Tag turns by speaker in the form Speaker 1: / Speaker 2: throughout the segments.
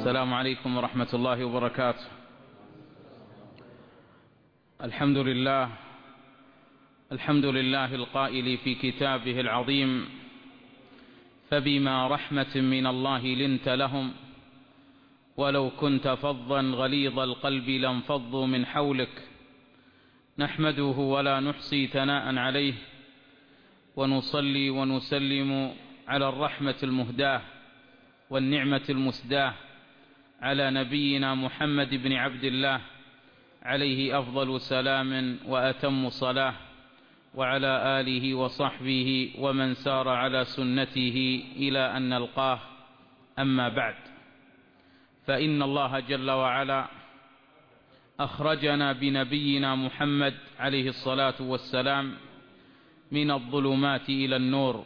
Speaker 1: السلام عليكم ورحمة الله وبركاته. الحمد لله القائل في كتابه العظيم: فبما رحمة من الله لنت لهم ولو كنت فظا غليظ القلب لانفضوا من حولك. نحمده ولا نحصي ثناء عليه، ونصلي ونسلم على الرحمة المهداة والنعمة المسداة على نبينا محمد بن عبد الله عليه أفضل سلام وأتم صلاة، وعلى آله وصحبه ومن سار على سنته إلى أن نلقاه. أما بعد، فإن الله جل وعلا أخرجنا بنبينا محمد عليه الصلاة والسلام من الظلمات إلى النور،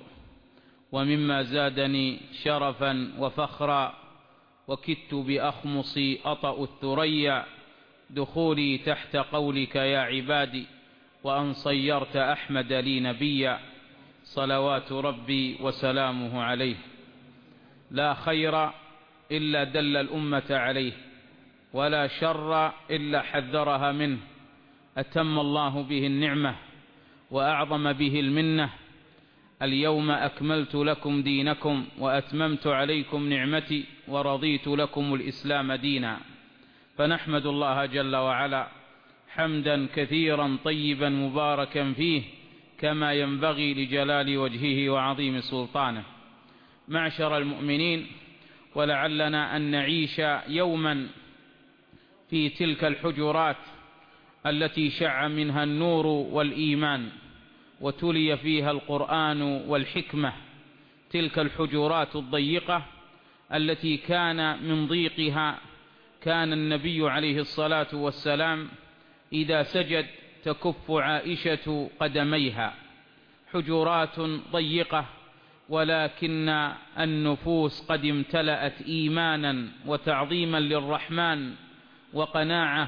Speaker 1: ومما زادني شرفا وفخرا وكدت بأخمصي أطأ الثريا دخولي تحت قولك يا عبادي، وأن صيرت أحمد لي نبيا صلوات ربي وسلامه عليه. لا خير إلا دل الأمة عليه، ولا شر إلا حذرها منه. أتم الله به النعمة وأعظم به المنة. اليوم أكملت لكم دينكم وأتممت عليكم نعمتي ورضيت لكم الإسلام دينا. فنحمد الله جل وعلا حمدا كثيرا طيبا مباركا فيه، كما ينبغي لجلال وجهه وعظيم سلطانه. معشر المؤمنين، ولعلنا أن نعيش يوما في تلك الحجرات التي شع منها النور والإيمان وتلي فيها القرآن والحكمة، تلك الحجرات الضيقة التي كان من ضيقها كان النبي عليه الصلاة والسلام إذا سجد تكف عائشة قدميها. حجرات ضيقة، ولكن النفوس قد امتلأت إيمانا وتعظيما للرحمن وقناعة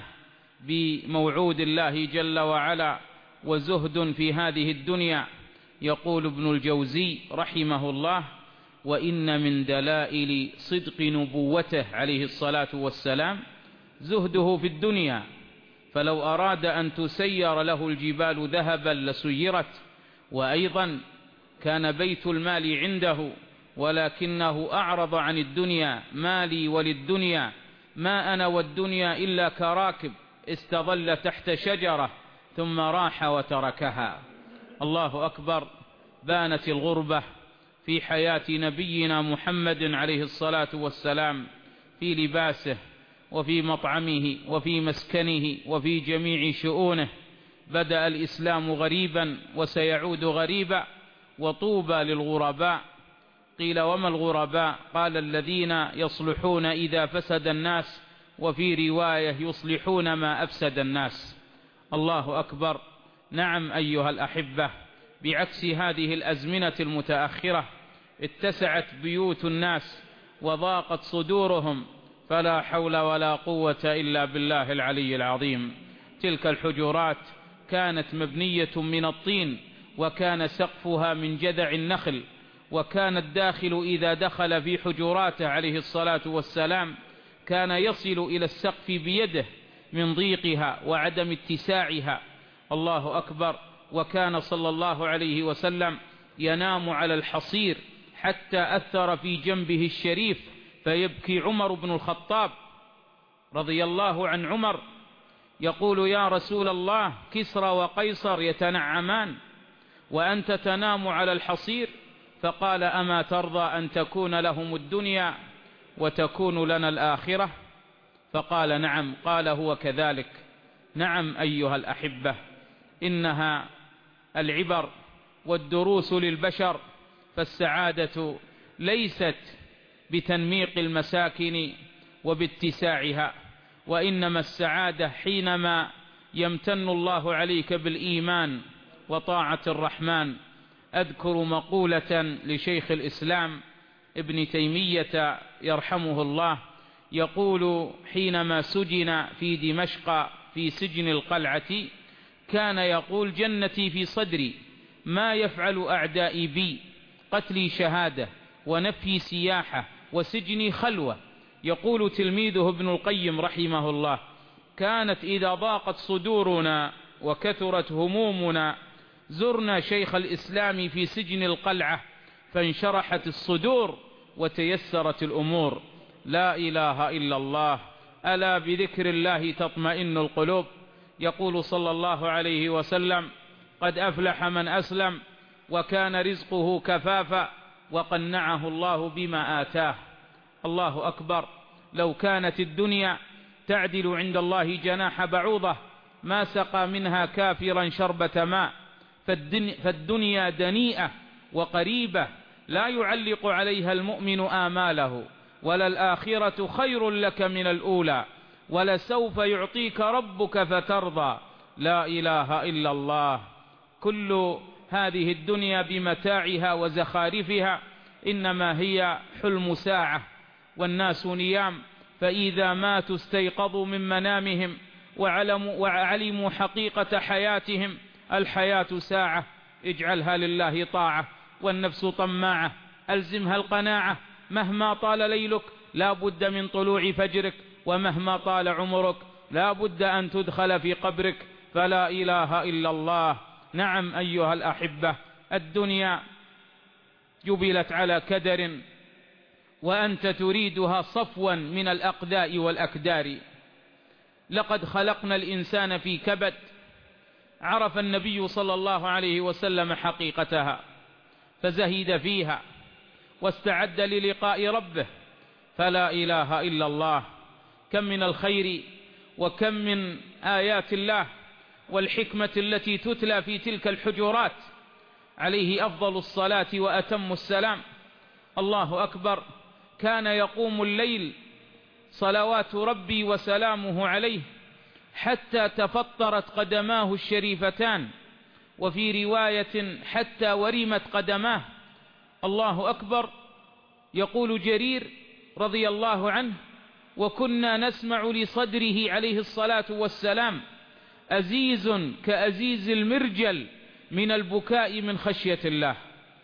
Speaker 1: بموعود الله جل وعلا وزهد في هذه الدنيا. يقول ابن الجوزي رحمه الله: وإن من دلائل صدق نبوته عليه الصلاة والسلام زهده في الدنيا، فلو أراد أن تسير له الجبال ذهبا لسيرت. وأيضا كان بيت المال عنده، ولكنه أعرض عن الدنيا: مالي وللدنيا، ما أنا والدنيا إلا كراكب استظل تحت شجرة ثم راح وتركها. الله أكبر. بانت الغربة في حياة نبينا محمد عليه الصلاة والسلام، في لباسه وفي مطعمه وفي مسكنه وفي جميع شؤونه. بدأ الإسلام غريبا وسيعود غريبا، وطوبى للغرباء. قيل: وما الغرباء؟ قال: الذين يصلحون إذا فسد الناس، وفي رواية يصلحون ما أفسد الناس. الله أكبر. نعم أيها الأحبة، بعكس هذه الأزمنة المتأخرة اتسعت بيوت الناس وضاقت صدورهم، فلا حول ولا قوة إلا بالله العلي العظيم. تلك الحجرات كانت مبنية من الطين، وكان سقفها من جذع النخل، وكان الداخل إذا دخل في حجراته عليه الصلاة والسلام كان يصل إلى السقف بيده من ضيقها وعدم اتساعها. الله أكبر. وكان صلى الله عليه وسلم ينام على الحصير حتى أثر في جنبه الشريف، فيبكي عمر بن الخطاب رضي الله عن عمر يقول: يا رسول الله، كسرى وقيصر يتنعمان وأنت تنام على الحصير. فقال: أما ترضى أن تكون لهم الدنيا وتكون لنا الآخرة؟ فقال: نعم. قال: هو كذلك. نعم أيها الأحبة، إنها العبر والدروس للبشر، فالسعادة ليست بتنميق المساكن وباتساعها، وإنما السعادة حينما يمتن الله عليك بالإيمان وطاعة الرحمن. أذكر مقولة لشيخ الإسلام ابن تيمية يرحمه الله، يقول: حينما سجن في دمشق في سجن القلعة كان يقول: جنتي في صدري، ما يفعل أعدائي بي؟ قتلي شهادة ونفي سياحة وسجني خلوة. يقول تلميذه ابن القيم رحمه الله: كانت إذا ضاقت صدورنا وكثرت همومنا زرنا شيخ الإسلام في سجن القلعة فانشرحت الصدور وتيسرت الأمور. لا إله إلا الله، ألا بذكر الله تطمئن القلوب. يقول صلى الله عليه وسلم: قد أفلح من أسلم وكان رزقه كفافا وقنعه الله بما آتاه. الله أكبر، لو كانت الدنيا تعدل عند الله جناح بعوضة ما سقى منها كافرا شربة ماء. فالدنيا دنيئة وقريبة لا يعلق عليها المؤمن آماله، وللآخرة خير لك من الأولى، ولسوف يعطيك ربك فترضى. لا إله إلا الله. كل هذه الدنيا بمتاعها وزخارفها إنما هي حلم ساعة، والناس نيام، فإذا ماتوا استيقظوا من منامهم وعلموا حقيقة حياتهم. الحياة ساعة، اجعلها لله طاعة، والنفس طماعة ألزمها القناعة. مهما طال ليلك لا بد من طلوع فجرك، ومهما طال عمرك لا بد أن تدخل في قبرك. فلا إله إلا الله. نعم أيها الأحبة، الدنيا جبلت على كدر، وأنت تريدها صفوا من الأقداء والأكدار. لقد خلقنا الإنسان في كبد. عرف النبي صلى الله عليه وسلم حقيقتها فزهد فيها واستعد للقاء ربه. فلا إله إلا الله. كم من الخير وكم من آيات الله والحكمة التي تتلى في تلك الحجرات. عليه أفضل الصلاة وأتم السلام. الله أكبر، كان يقوم الليل صلوات ربي وسلامه عليه حتى تفطرت قدماه الشريفتان، وفي رواية حتى ورمت قدماه. الله أكبر. يقول جرير رضي الله عنه: وكنا نسمع لصدره عليه الصلاة والسلام أزيز كأزيز المرجل من البكاء من خشية الله.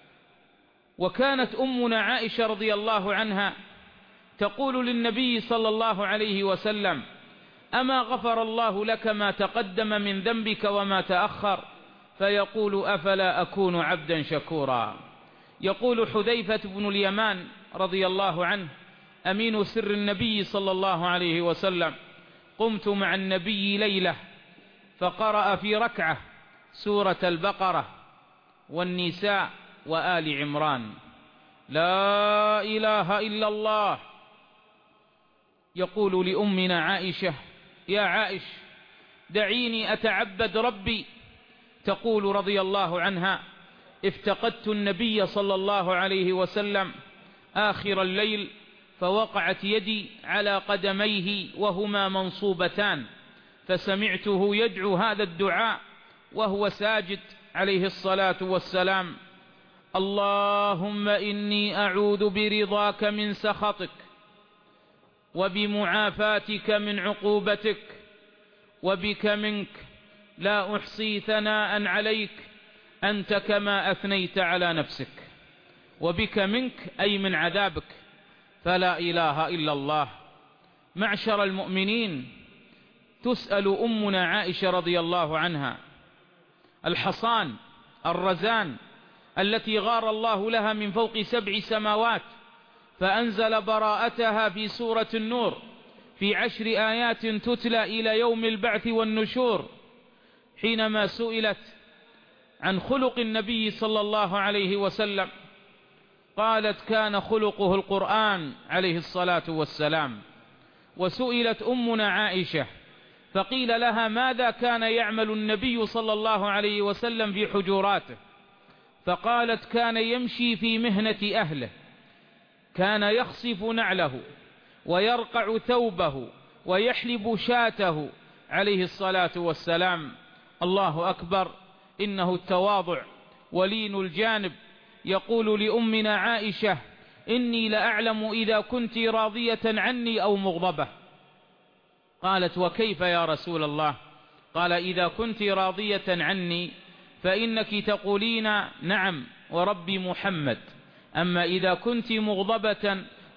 Speaker 1: وكانت أمنا عائشة رضي الله عنها تقول للنبي صلى الله عليه وسلم: أما غفر الله لك ما تقدم من ذنبك وما تأخر؟ فيقول: أفلا أكون عبدا شكورا. يقول حذيفة بن اليمان رضي الله عنه أمين سر النبي صلى الله عليه وسلم: قمت مع النبي ليلة فقرأ في ركعة سورة البقرة والنساء وآل عمران. لا إله إلا الله. يقول لأمنا عائشة: يا عائش دعيني أتعبد ربي. تقول رضي الله عنها: افتقدت النبي صلى الله عليه وسلم آخر الليل فوقعت يدي على قدميه وهما منصوبتان، فسمعته يدعو هذا الدعاء وهو ساجد عليه الصلاة والسلام: اللهم إني أعوذ برضاك من سخطك وبمعافاتك من عقوبتك وبك منك، لا أحصي ثناء عليك أنت كما أثنيت على نفسك. وبك منك أي من عذابك. فلا إله إلا الله. معشر المؤمنين، تسأل أمنا عائشة رضي الله عنها الحصان الرزان التي غار الله لها من فوق 7 سماوات فأنزل براءتها في سورة النور في 10 آيات تتلى إلى يوم البعث والنشور. حينما سئلت عن خلق النبي صلى الله عليه وسلم قالت: كان خلقه القرآن عليه الصلاة والسلام. وسئلت أمنا عائشة فقيل لها: ماذا كان يعمل النبي صلى الله عليه وسلم في حجراته؟ فقالت: كان يمشي في مهنة أهله، كان يخصف نعله ويرقع ثوبه ويحلب شاته عليه الصلاة والسلام. الله أكبر، إنه التواضع ولين الجانب. يقول لأمنا عائشة: إني لأعلم إذا كنت راضية عني أو مغضبة. قالت: وكيف يا رسول الله؟ قال: إذا كنت راضية عني فإنك تقولين نعم ورب محمد، أما إذا كنت مغضبة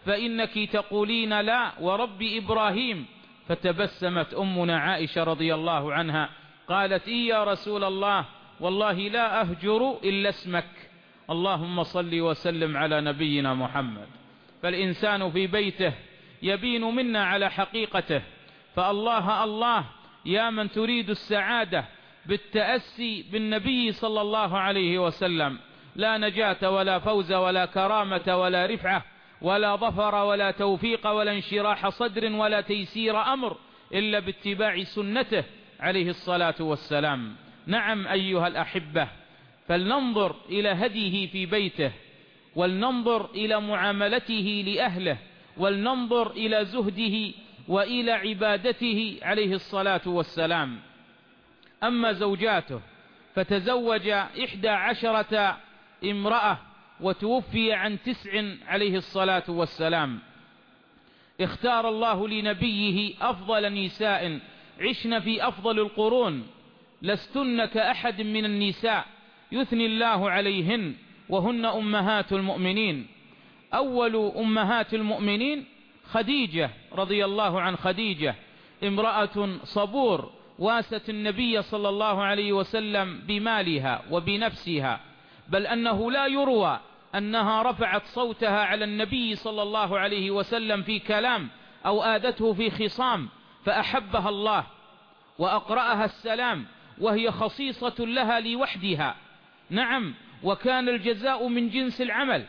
Speaker 1: فإنك تقولين لا ورب إبراهيم. فتبسمت أمنا عائشة رضي الله عنها قالت إي يا رسول الله والله لا أهجر إلا اسمك. اللهم صل وسلم على نبينا محمد. فالإنسان في بيته يبين منا على حقيقته. فالله الله يا من تريد السعادة بالتأسي بالنبي صلى الله عليه وسلم، لا نجاة ولا فوز ولا كرامة ولا رفعة ولا ظفر ولا توفيق ولا انشراح صدر ولا تيسير أمر إلا باتباع سنته عليه الصلاة والسلام. نعم أيها الأحبة، فلننظر إلى هديه في بيته، ولننظر إلى معاملته لأهله، ولننظر إلى زهده وإلى عبادته عليه الصلاة والسلام. أما زوجاته فتزوج 11 امرأة وتوفي عن 9 عليه الصلاة والسلام. اختار الله لنبيه أفضل نساء عشن في أفضل القرون، لستن كأحد من النساء يثني الله عليهن، وهن أمهات المؤمنين. أول أمهات المؤمنين خديجة رضي الله عن خديجة، امرأة صبور واست النبي صلى الله عليه وسلم بمالها وبنفسها، بل أنه لا يروى أنها رفعت صوتها على النبي صلى الله عليه وسلم في كلام أو آذته في خصام، فأحبها الله وأقرأها السلام وهي خصيصة لها لوحدها. نعم، وكان الجزاء من جنس العمل.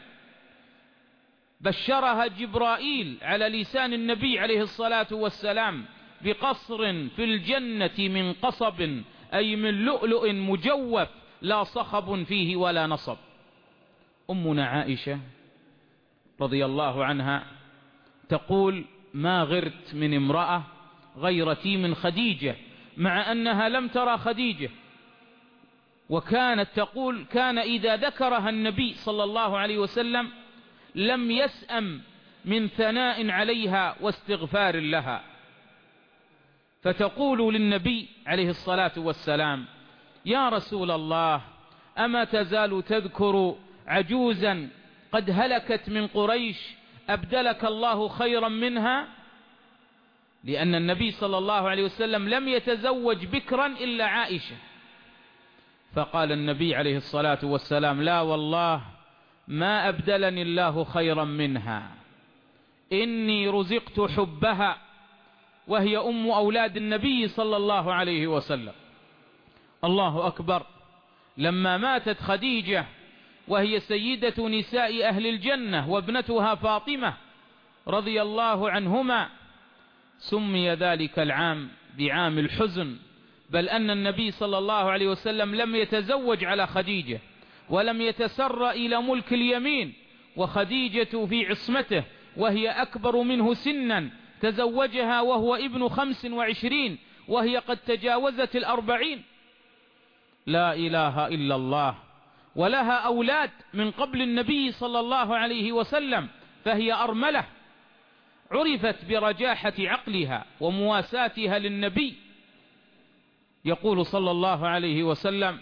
Speaker 1: بشرها جبرائيل على لسان النبي عليه الصلاة والسلام بقصر في الجنة من قصب، أي من لؤلؤ مجوف لا صخب فيه ولا نصب. أمنا عائشة رضي الله عنها تقول ما غرت من امرأة غيرتي من خديجة، مع أنها لم ترى خديجة. وكانت تقول كان إذا ذكرها النبي صلى الله عليه وسلم لم يسأم من ثناء عليها واستغفار لها. فتقول للنبي عليه الصلاة والسلام يا رسول الله أما تزال تذكر عجوزا قد هلكت من قريش أبدلك الله خيرا منها؟ لأن النبي صلى الله عليه وسلم لم يتزوج بكرا إلا عائشة. فقال النبي عليه الصلاة والسلام لا والله ما أبدلني الله خيرا منها، إني رزقت حبها، وهي أم أولاد النبي صلى الله عليه وسلم. الله أكبر. لما ماتت خديجة وهي سيدة نساء أهل الجنة وابنتها فاطمة رضي الله عنهما، سمي ذلك العام بعام الحزن، بل أن النبي صلى الله عليه وسلم لم يتزوج على خديجة ولم يتسر إلى ملك اليمين، وخديجة في عصمته وهي أكبر منه سنا، تزوجها وهو ابن 25 وهي قد تجاوزت 40. لا إله إلا الله. ولها أولاد من قبل النبي صلى الله عليه وسلم، فهي أرملة عرفت برجاحة عقلها ومواساتها للنبي. يقول صلى الله عليه وسلم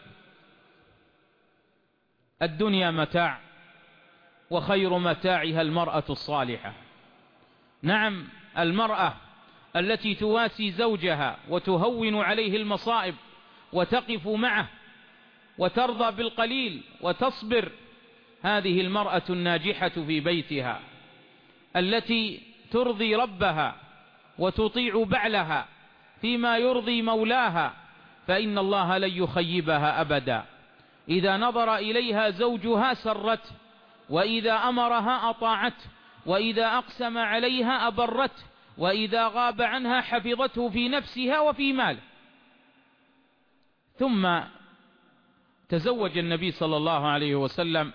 Speaker 1: الدنيا متاع وخير متاعها المرأة الصالحة. نعم، المرأة التي تواسي زوجها وتهون عليه المصائب وتقف معه وترضى بالقليل وتصبر، هذه المرأة الناجحة في بيتها التي ترضي ربها وتطيع بعلها فيما يرضي مولاها، فإن الله لن يخيبها أبدا. إذا نظر إليها زوجها سرته، وإذا أمرها أطاعته، وإذا أقسم عليها أبرته، وإذا غاب عنها حفظته في نفسها وفي ماله. ثم تزوج النبي صلى الله عليه وسلم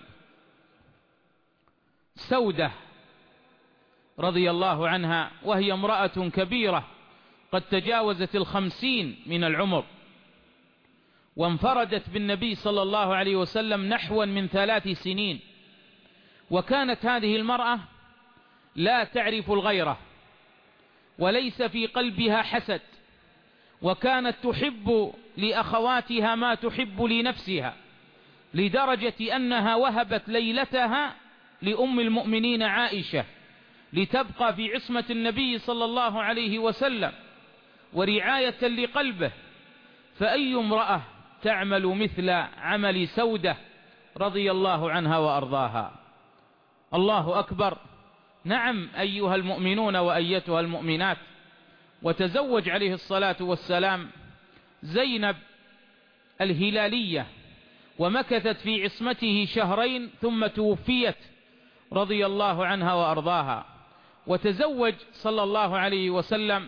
Speaker 1: سودة رضي الله عنها، وهي امرأة كبيرة قد تجاوزت 50 من العمر، وانفردت بالنبي صلى الله عليه وسلم نحو من 3 سنين. وكانت هذه المرأة لا تعرف الغيرة وليس في قلبها حسد، وكانت تحب لأخواتها ما تحب لنفسها، لدرجة أنها وهبت ليلتها لأم المؤمنين عائشة لتبقى في عصمة النبي صلى الله عليه وسلم ورعاية لقلبه. فأي امرأة تعمل مثل عمل سودة رضي الله عنها وأرضاها؟ الله أكبر. نعم أيها المؤمنون وأيتها المؤمنات، وتزوج عليه الصلاة والسلام زينب الهلالية، ومكثت في عصمته شهرين ثم توفيت رضي الله عنها وأرضاها. وتزوج صلى الله عليه وسلم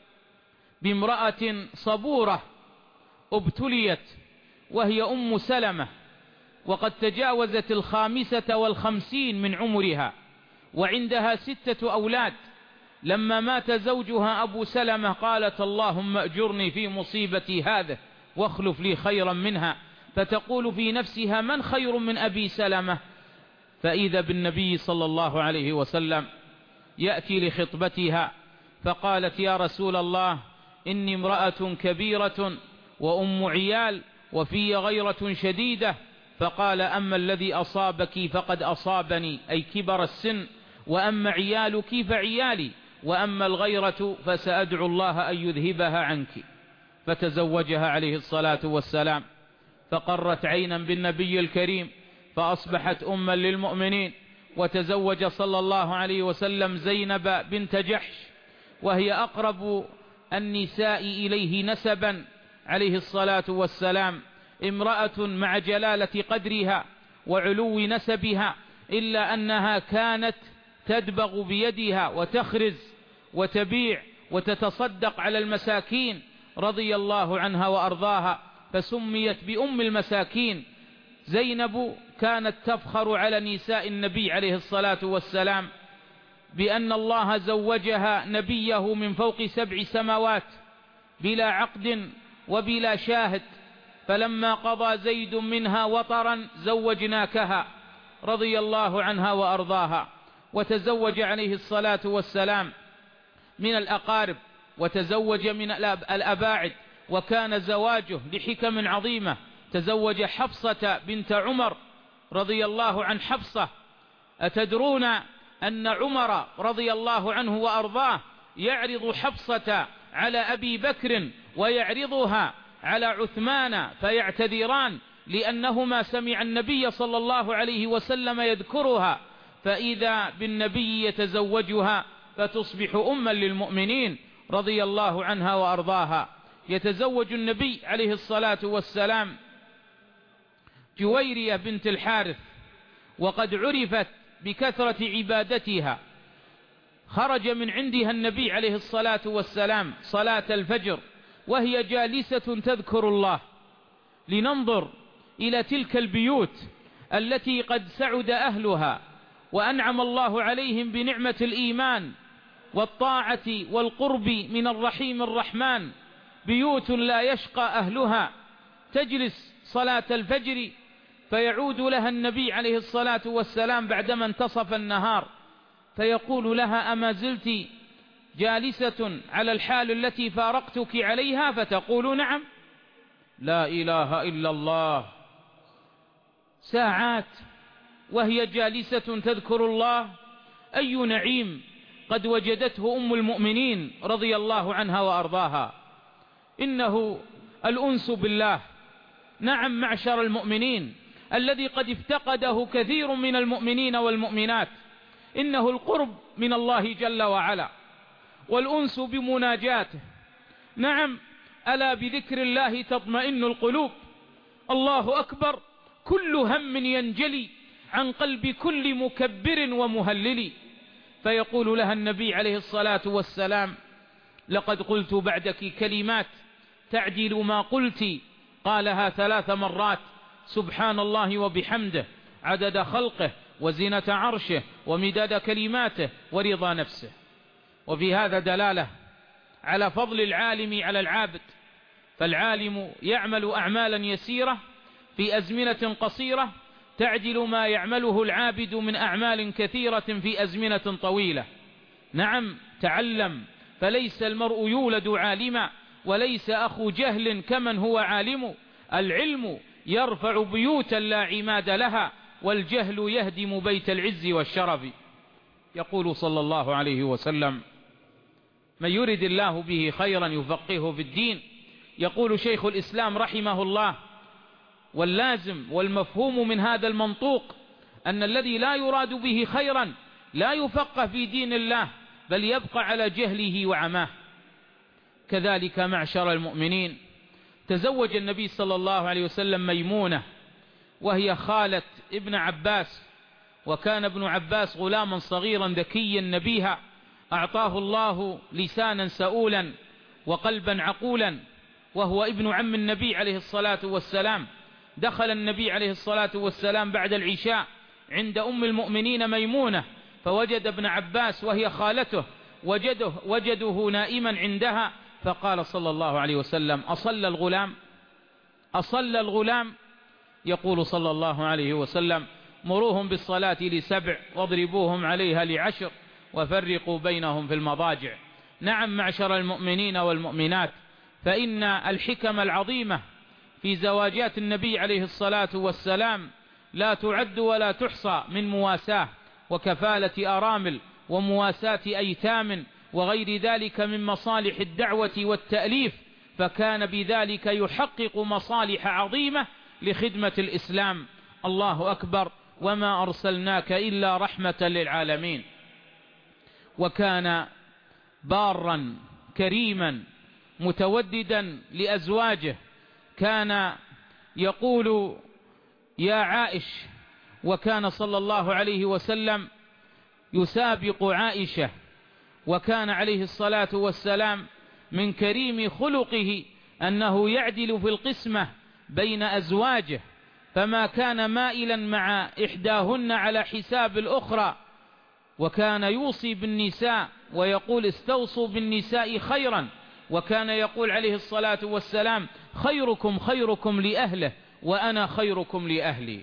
Speaker 1: بامرأة صبورة ابتليت، وهي أم سلمة، وقد تجاوزت 55 من عمرها، وعندها 6 أولاد. لما مات زوجها أبو سلمة قالت: اللهم أجرني في مصيبتي هذه واخلف لي خيرا منها. فتقول في نفسها: من خير من أبي سلمة؟ فإذا بالنبي صلى الله عليه وسلم يأتي لخطبتها، فقالت: يا رسول الله، إني امرأة كبيرة وأم عيال وفي غيرة شديدة. فقال: أما الذي أصابك فقد أصابني، أي كبر السن، وأما عيالك فعيالي، وأما الغيرة فسأدعو الله أن يذهبها عنك. فتزوجها عليه الصلاة والسلام، فقرت عينا بالنبي الكريم، فأصبحت أما للمؤمنين. وتزوج صلى الله عليه وسلم زينب بنت جحش، وهي أقرب النساء إليه نسبا عليه الصلاة والسلام، امرأة مع جلالة قدرها وعلو نسبها، إلا أنها كانت تدبغ بيدها وتخرز وتبيع وتتصدق على المساكين رضي الله عنها وأرضاها، فسميت بأم المساكين. زينب كانت تفخر على نساء النبي عليه الصلاة والسلام بأن الله زوجها نبيه من فوق 7 سماوات بلا عقد وبلا شاهد. فلما قضى زيد منها وطرا زوجناكها رضي الله عنها وأرضاها. وتزوج عليه الصلاة والسلام من الأقارب، وتزوج من الأباعد، وكان زواجه لحكم عظيمة. تزوج حفصة بنت عمر رضي الله عن حفصة. أتدرون أن عمر رضي الله عنه وأرضاه يعرض حفصة على أبي بكر ويعرضها على عثمان فيعتذران، لأنهما سمع النبي صلى الله عليه وسلم يذكرها، فإذا بالنبي يتزوجها فتصبح أما للمؤمنين رضي الله عنها وأرضاها. يتزوج النبي عليه الصلاة والسلام جويرية بنت الحارث، وقد عرفت بكثرة عبادتها. خرج من عندها النبي عليه الصلاة والسلام صلاة الفجر وهي جالسة تذكر الله. لننظر إلى تلك البيوت التي قد سعد أهلها وأنعم الله عليهم بنعمة الإيمان والطاعة والقرب من الرحيم الرحمن. بيوت لا يشقى أهلها، تجلس صلاة الفجر فيعود لها النبي عليه الصلاة والسلام بعدما انتصف النهار فيقول لها: أما زلت جالسة على الحال التي فارقتك عليها؟ فتقول: نعم. لا إله إلا الله. ساعات وهي جالسة تذكر الله، أي نعيم قد وجدته أم المؤمنين رضي الله عنها وأرضاها. إنه الأنس بالله. نعم معشر المؤمنين، الذي قد افتقده كثير من المؤمنين والمؤمنات، إنه القرب من الله جل وعلا والأنس بمناجاته. نعم، ألا بذكر الله تطمئن القلوب. الله أكبر. كل هم ينجلي عن قلب كل مكبر ومهلل. فيقول لها النبي عليه الصلاة والسلام: لقد قلت بعدك كلمات تعدل ما قلت. قالها 3 مرات: سبحان الله وبحمده، عدد خلقه وزنة عرشه ومداد كلماته ورضا نفسه. وفي هذا دلالة على فضل العالم على العابد. فالعالم يعمل أعمالا يسيرة في أزمنة قصيرة تعدل ما يعمله العابد من أعمال كثيرة في أزمنة طويلة. نعم، تعلم، فليس المرء يولد عالما، وليس أخو جهل كمن هو عالم. العلم يرفع بيوتا لا عماد لها، والجهل يهدم بيت العز والشرف. يقول صلى الله عليه وسلم: من يرد الله به خيرا يفقهه في الدين. يقول شيخ الإسلام رحمه الله: واللازم والمفهوم من هذا المنطوق أن الذي لا يراد به خيرا لا يفقه في دين الله، بل يبقى على جهله وعماه. كذلك معشر المؤمنين، تزوج النبي صلى الله عليه وسلم ميمونة، وهي خالة ابن عباس، وكان ابن عباس غلاما صغيرا ذكيا نبيها، أعطاه الله لسانا سؤولا وقلبا عقولا، وهو ابن عم النبي عليه الصلاة والسلام. دخل النبي عليه الصلاة والسلام بعد العشاء عند أم المؤمنين ميمونة، فوجد ابن عباس وهي خالته وجده نائما عندها، فقال صلى الله عليه وسلم: أصلى الغلام؟ يقول صلى الله عليه وسلم: مروهم بالصلاة ل7 واضربوهم عليها ل10 وفرقوا بينهم في المضاجع. نعم معشر المؤمنين والمؤمنات، فإن الحكم العظيمة في زواجات النبي عليه الصلاة والسلام لا تعد ولا تحصى، من مواساة وكفالة أرامل ومواساة أيتام وغير ذلك من مصالح الدعوة والتأليف، فكان بذلك يحقق مصالح عظيمة لخدمة الإسلام. الله أكبر، وما أرسلناك إلا رحمة للعالمين. وكان بارا كريما متوددا لأزواجه، كان يقول: يا عائش. وكان صلى الله عليه وسلم يسابق عائشة، وكان عليه الصلاة والسلام من كريم خلقه أنه يعدل في القسمة بين أزواجه، فما كان مائلا مع إحداهن على حساب الأخرى، وكان يوصي بالنساء ويقول: استوصوا بالنساء خيرا. وكان يقول عليه الصلاة والسلام: خيركم خيركم لأهله وأنا خيركم لأهلي.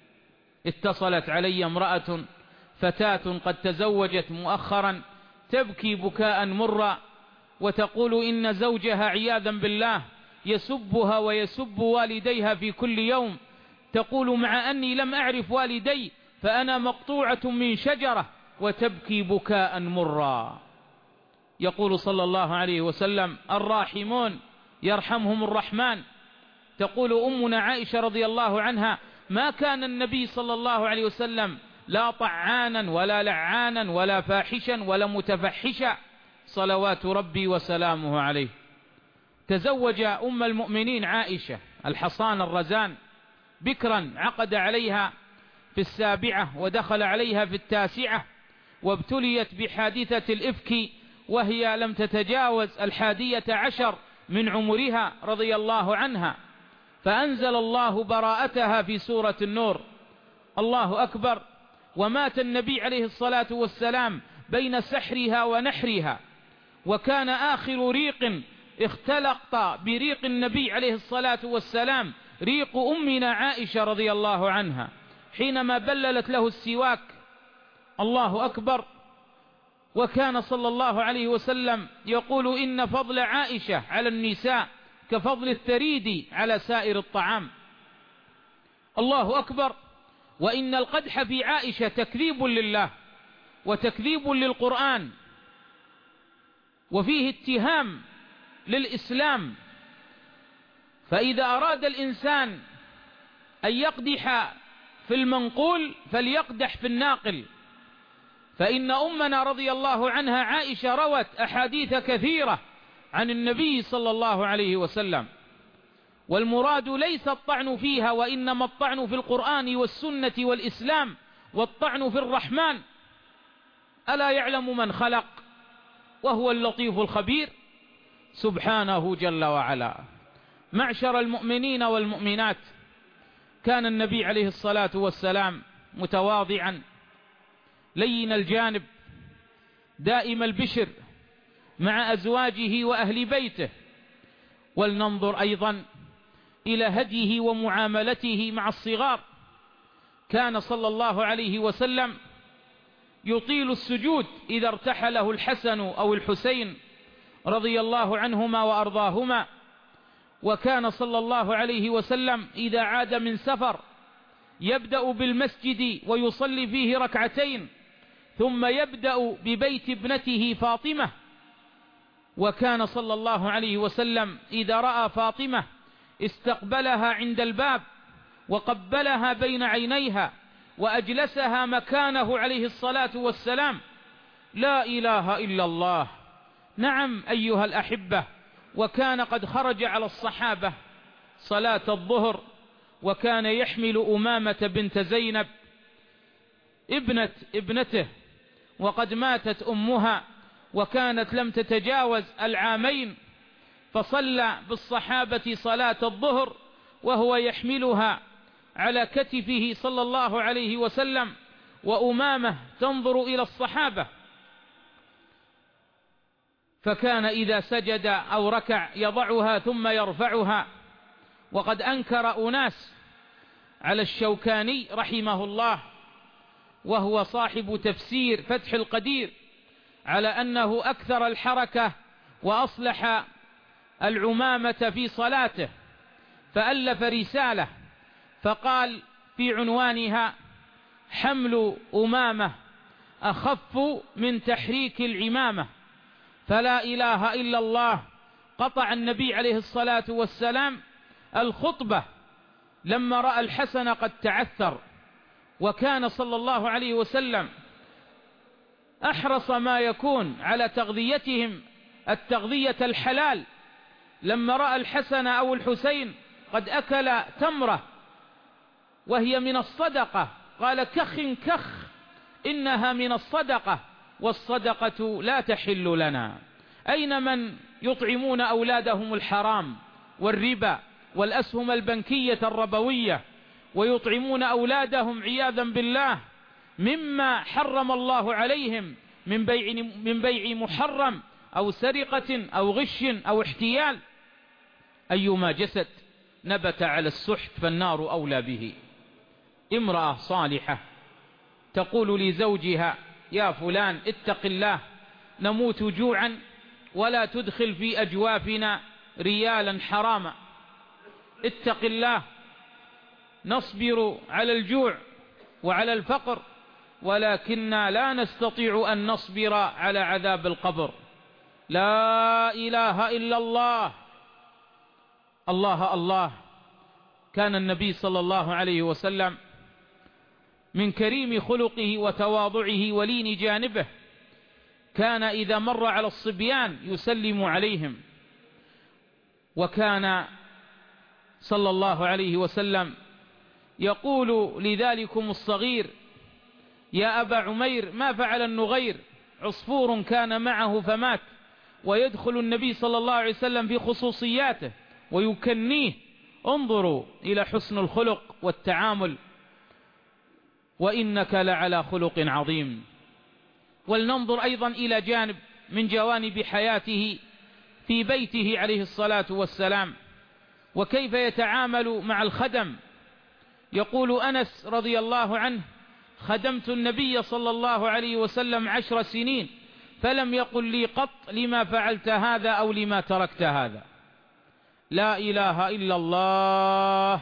Speaker 1: اتصلت علي امرأة فتاة قد تزوجت مؤخرا تبكي بكاء مرا، وتقول إن زوجها عياذا بالله يسبها ويسب والديها في كل يوم. تقول: مع أني لم أعرف والدي فأنا مقطوعة من شجرة، وتبكي بكاء مرا. يقول صلى الله عليه وسلم: الراحمون يرحمهم الرحمن. تقول أمنا عائشة رضي الله عنها: ما كان النبي صلى الله عليه وسلم لا طعانا ولا لعانا ولا فاحشا ولا متفحشا، صلوات ربي وسلامه عليه. تزوج أم المؤمنين عائشة الحصان الرزان بكرا، عقد عليها في 7 ودخل عليها في 9، وابتليت بحادثة الإفك وهي لم تتجاوز 11 من عمرها رضي الله عنها، فأنزل الله براءتها في سورة النور. الله أكبر. ومات النبي عليه الصلاة والسلام بين سحرها ونحرها، وكان آخر ريق اختلط بريق النبي عليه الصلاة والسلام ريق أمنا عائشة رضي الله عنها حينما بللت له السواك. الله أكبر. وكان صلى الله عليه وسلم يقول: إن فضل عائشة على النساء كفضل الثريد على سائر الطعام. الله أكبر. وإن القدح في عائشة تكذيب لله وتكذيب للقرآن، وفيه اتهام للإسلام. فإذا أراد الإنسان أن يقدح في المنقول فليقدح في الناقل، فإن أمنا رضي الله عنها عائشة روت أحاديث كثيرة عن النبي صلى الله عليه وسلم، والمراد ليس الطعن فيها، وإنما الطعن في القرآن والسنة والإسلام، والطعن في الرحمن. ألا يعلم من خلق وهو اللطيف الخبير سبحانه جل وعلا. معشر المؤمنين والمؤمنات، كان النبي عليه الصلاة والسلام متواضعا لين الجانب دائم البشر مع أزواجه وأهل بيته. ولننظر أيضا إلى هديه ومعاملته مع الصغار. كان صلى الله عليه وسلم يطيل السجود إذا ارتحله الحسن أو الحسين رضي الله عنهما وأرضاهما. وكان صلى الله عليه وسلم إذا عاد من سفر يبدأ بالمسجد ويصلي فيه 2 ثم يبدأ ببيت ابنته فاطمة. وكان صلى الله عليه وسلم إذا رأى فاطمة استقبلها عند الباب وقبلها بين عينيها وأجلسها مكانه عليه الصلاة والسلام. لا إله إلا الله. نعم أيها الأحبة، وكان قد خرج على الصحابة صلاة الظهر، وكان يحمل أمامة بنت زينب ابنته، وقد ماتت أمها وكانت لم تتجاوز العامين، فصلى بالصحابة صلاة الظهر وهو يحملها على كتفه صلى الله عليه وسلم، وأمامة تنظر إلى الصحابة. فكان إذا سجد أو ركع يضعها ثم يرفعها. وقد أنكر أناس على الشوكاني رحمه الله، وهو صاحب تفسير فتح القدير، على أنه أكثر الحركة وأصلح العمامة في صلاته، فألف رسالة فقال في عنوانها: حمل أمامة أخف من تحريك العمامة. فلا إله إلا الله. قطع النبي عليه الصلاة والسلام الخطبة لما رأى الحسن قد تعثر، وكان صلى الله عليه وسلم أحرص ما يكون على تغذيتهم التغذية الحلال. لما رأى الحسن أو الحسين قد أكل تمرة وهي من الصدقة قال: كخ كخ، إنها من الصدقة والصدقة لا تحل لنا. أين من يطعمون أولادهم الحرام والربا والأسهم البنكية الربوية، ويطعمون أولادهم عياذا بالله مما حرم الله عليهم من بيع محرم أو سرقة أو غش أو احتيال؟ أيما جسد نبت على السحت فالنار أولى به. امرأة صالحة تقول لزوجها: يا فلان اتق الله، نموت جوعا ولا تدخل في أجوافنا ريالا حراما. اتق الله، نصبر على الجوع وعلى الفقر، ولكننا لا نستطيع أن نصبر على عذاب القبر. لا إله إلا الله. الله الله. كان النبي صلى الله عليه وسلم من كريم خلقه وتواضعه ولين جانبه، كان إذا مر على الصبيان يسلم عليهم. وكان صلى الله عليه وسلم يقول لذلكم الصغير: يا أبا عمير ما فعل النغير؟ عصفور كان معه فمات. ويدخل النبي صلى الله عليه وسلم في خصوصياته ويكنيه. انظروا إلى حسن الخلق والتعامل. وإنك لعلى خلق عظيم. ولننظر أيضا إلى جانب من جوانب حياته في بيته عليه الصلاة والسلام، وكيف يتعامل مع الخدم. يقول أنس رضي الله عنه: خدمت النبي صلى الله عليه وسلم 10 سنين فلم يقل لي قط لما فعلت هذا أو لما تركت هذا. لا إله إلا الله.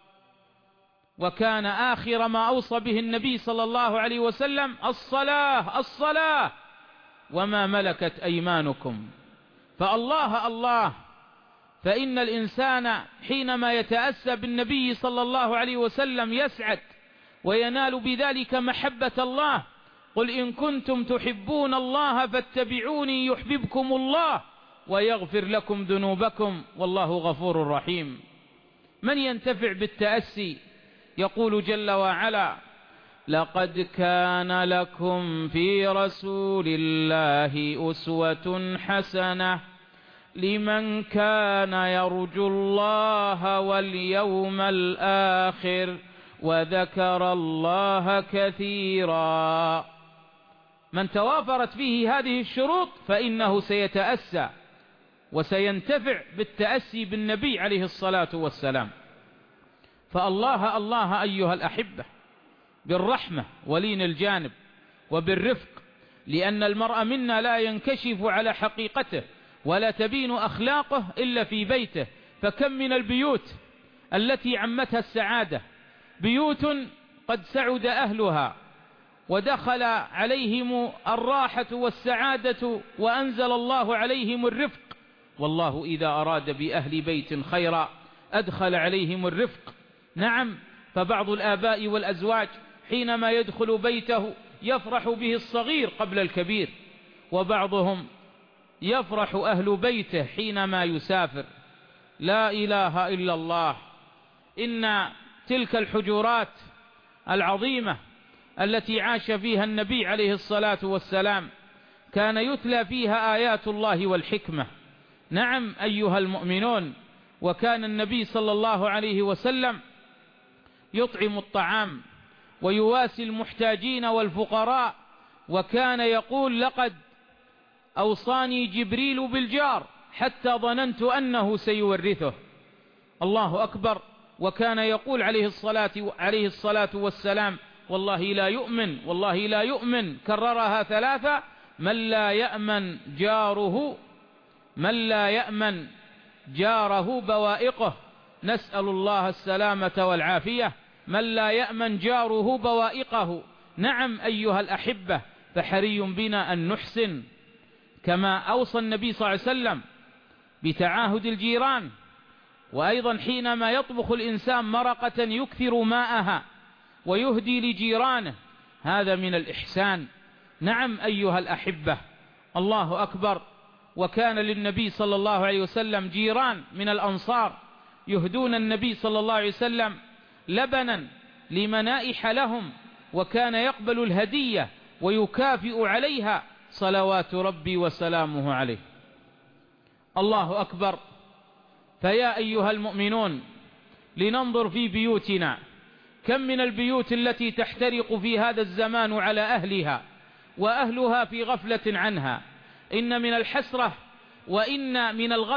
Speaker 1: وكان آخر ما أوصى به النبي صلى الله عليه وسلم: الصلاة الصلاة وما ملكت أيمانكم. فالله الله. فإن الإنسان حينما يتأسى بالنبي صلى الله عليه وسلم يسعد وينال بذلك محبة الله. قل إن كنتم تحبون الله فاتبعوني يحببكم الله ويغفر لكم ذنوبكم والله غفور رحيم. من ينتفع بالتأسي؟ يقول جل وعلا: لقد كان لكم في رسول الله أسوة حسنة لمن كان يرجو الله واليوم الآخر وذكر الله كثيرا. من توافرت فيه هذه الشروط فإنه سيتأسى وسينتفع بالتأسي بالنبي عليه الصلاة والسلام. فالله الله أيها الأحبة بالرحمة ولين الجانب وبالرفق، لأن المرء منا لا ينكشف على حقيقته ولا تبين أخلاقه إلا في بيته. فكم من البيوت التي عمتها السعادة، بيوت قد سعد أهلها ودخل عليهم الراحة والسعادة وأنزل الله عليهم الرفق. والله إذا أراد بأهل بيت خيرا أدخل عليهم الرفق. نعم، فبعض الآباء والأزواج حينما يدخل بيته يفرح به الصغير قبل الكبير، وبعضهم يفرح أهل بيته حينما يسافر. لا إله إلا الله. إن تلك الحجرات العظيمة التي عاش فيها النبي عليه الصلاة والسلام كان يتلى فيها آيات الله والحكمة. نعم أيها المؤمنون، وكان النبي صلى الله عليه وسلم يطعم الطعام ويواسي المحتاجين والفقراء، وكان يقول: لقد أوصاني جبريل بالجار حتى ظننت أنه سيورثه. الله أكبر. وكان يقول عليه الصلاة والسلام: والله لا يؤمن، والله لا يؤمن، كررها 3: من لا يأمن جاره بوائقه. نسأل الله السلامة والعافية. من لا يأمن جاره بوائقه. نعم أيها الأحبة، فحري بنا أن نحسن كما أوصى النبي صلى الله عليه وسلم بتعاهد الجيران. وأيضا حينما يطبخ الإنسان مرقة يكثر ماءها ويهدي لجيرانه، هذا من الإحسان. نعم أيها الأحبة، الله أكبر. وكان للنبي صلى الله عليه وسلم جيران من الأنصار يهدون النبي صلى الله عليه وسلم لبنا لمنائح لهم، وكان يقبل الهدية ويكافئ عليها صلوات ربي وسلامه عليه. الله أكبر. فيا أيها المؤمنون، لننظر في بيوتنا، كم من البيوت التي تحترق في هذا الزمان على أهلها وأهلها في غفلة عنها. إن من الحسرة وإن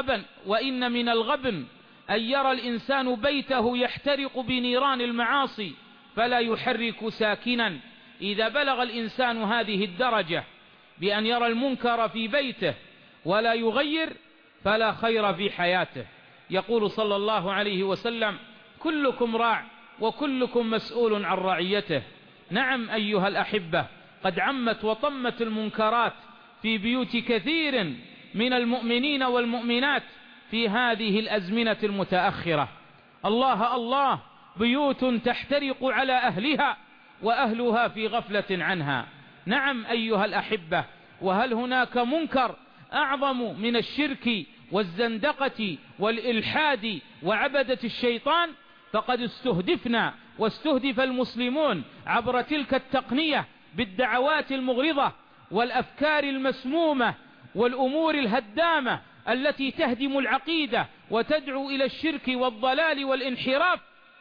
Speaker 1: من الغبن أن يرى الإنسان بيته يحترق بنيران المعاصي فلا يحرك ساكنا. إذا بلغ الإنسان هذه الدرجة بأن يرى المنكر في بيته ولا يغير فلا خير في حياته. يقول صلى الله عليه وسلم: كلكم راع وكلكم مسؤول عن رعيته. نعم أيها الأحبة، قد عمت وطمت المنكرات في بيوت كثير من المؤمنين والمؤمنات في هذه الأزمنة المتأخرة. الله الله، بيوت تحترق على أهلها وأهلها في غفلة عنها. نعم أيها الأحبة، وهل هناك منكر أعظم من الشرك والزندقة والإلحاد وعبدة الشيطان؟ فقد استهدفنا واستهدف المسلمون عبر تلك التقنية بالدعوات المغرضة والأفكار المسمومة والأمور الهدامة التي تهدم العقيدة وتدعو إلى الشرك والضلال والانحراف.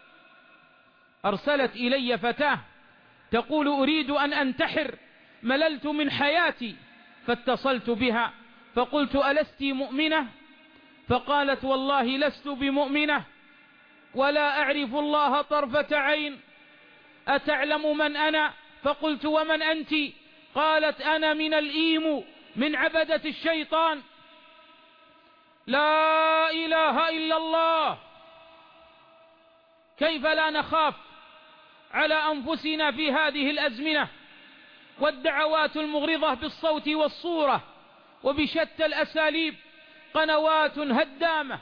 Speaker 1: أرسلت إلي فتاة تقول: أريد أن أنتحر، مللت من حياتي. فاتصلت بها فقلت: ألست مؤمنة؟ فقالت: والله لست بمؤمنة ولا أعرف الله طرفة عين. أتعلم من أنا؟ فقلت: ومن أنت؟ قالت: أنا من الإيم، من عبدة الشيطان. لا إله إلا الله. كيف لا نخاف على أنفسنا في هذه الأزمنة؟ والدعوات المغرضة بالصوت والصورة وبشتى الأساليب، قنوات هدامة.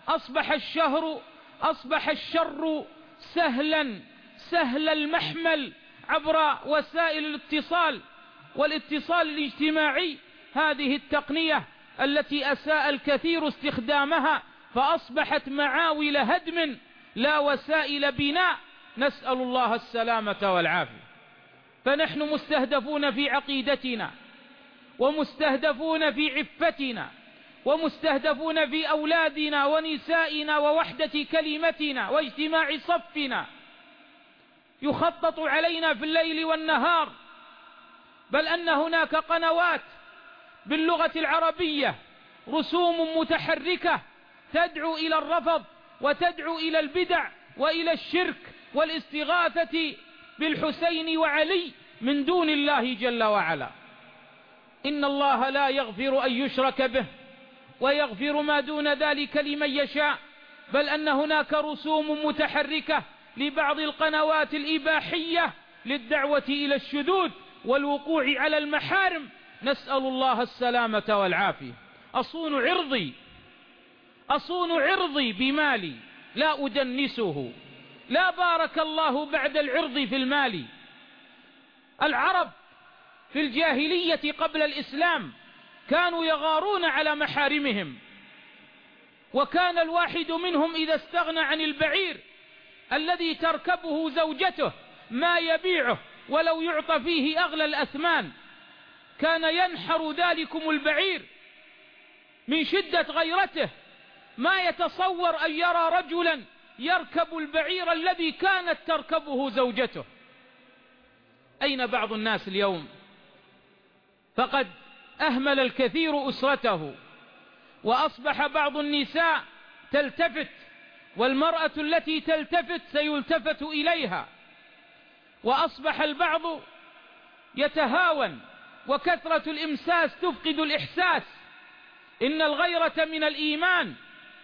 Speaker 1: أصبح الشر سهل المحمل عبر وسائل الاتصال والاتصال الاجتماعي. هذه التقنية التي أساء الكثير استخدامها فأصبحت معاول هدم لا وسائل بناء. نسأل الله السلامة والعافية. فنحن مستهدفون في عقيدتنا، ومستهدفون في عفتنا، ومستهدفون في أولادنا ونسائنا ووحدة كلمتنا واجتماع صفنا. يخطط علينا في الليل والنهار، بل أن هناك قنوات باللغة العربية رسوم متحركة تدعو إلى الرفض وتدعو إلى البدع وإلى الشرك والاستغاثة بالحسين وعلي من دون الله جل وعلا. إن الله لا يغفر أن يشرك به ويغفر ما دون ذلك لمن يشاء، بل أن هناك رسوم متحركة لبعض القنوات الإباحية للدعوة إلى الشذوذ والوقوع على المحارم، نسأل الله السلامة والعافية. أصون عرضي بمالي لا أدنسه، لا بارك الله بعد العرض في المال. العرب في الجاهلية قبل الإسلام كانوا يغارون على محارمهم، وكان الواحد منهم إذا استغنى عن البعير الذي تركبه زوجته ما يبيعه ولو يعطى فيه أغلى الأثمان، كان ينحر ذلكم البعير من شدة غيرته، ما يتصور أن يرى رجلا يركب البعير الذي كانت تركبه زوجته. أين بعض الناس اليوم؟ فقد أهمل الكثير أسرته، وأصبح بعض النساء تلتفت، والمرأة التي تلتفت سيلتفت إليها، وأصبح البعض يتهاون، وكثرة الإمساس تفقد الإحساس. إن الغيرة من الإيمان.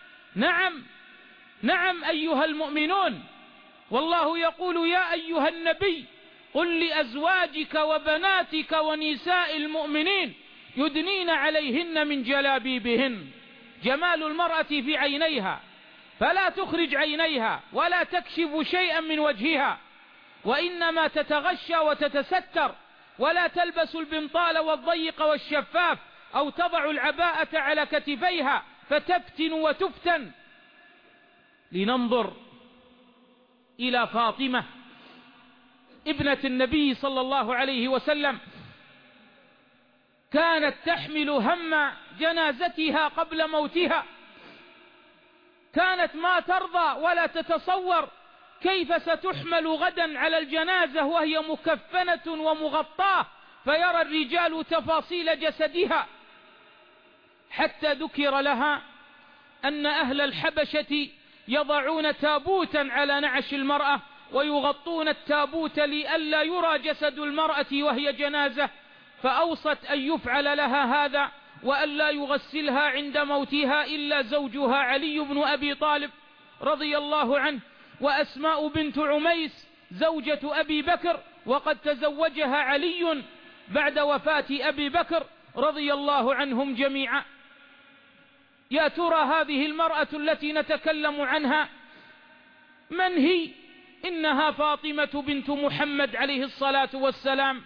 Speaker 1: نعم أيها المؤمنون، والله يقول يا أيها النبي قل لأزواجك وبناتك ونساء المؤمنين يدنين عليهن من جلابيبهن. جمال المرأة في عينيها، فلا تخرج عينيها ولا تكشف شيئا من وجهها، وإنما تتغشى وتتستر، ولا تلبس البنطال والضيق والشفاف، أو تضع العباءة على كتفيها فتفتن وتفتن. لننظر إلى فاطمة ابنة النبي صلى الله عليه وسلم، كانت تحمل هم جنازتها قبل موتها، كانت ما ترضى ولا تتصور كيف ستحمل غدا على الجنازة وهي مكفنة ومغطاة، فيرى الرجال تفاصيل جسدها، حتى ذكر لها أن أهل الحبشة يضعون تابوتا على نعش المرأة ويغطون التابوت لئلا يرى جسد المرأة وهي جنازة، فأوصت أن يفعل لها هذا، وأن لا يغسلها عند موتها إلا زوجها علي بن أبي طالب رضي الله عنه، وأسماء بنت عميس زوجة أبي بكر، وقد تزوجها علي بعد وفاة أبي بكر رضي الله عنهم جميعا. يا ترى هذه المرأة التي نتكلم عنها من هي؟ إنها فاطمة بنت محمد عليه الصلاة والسلام،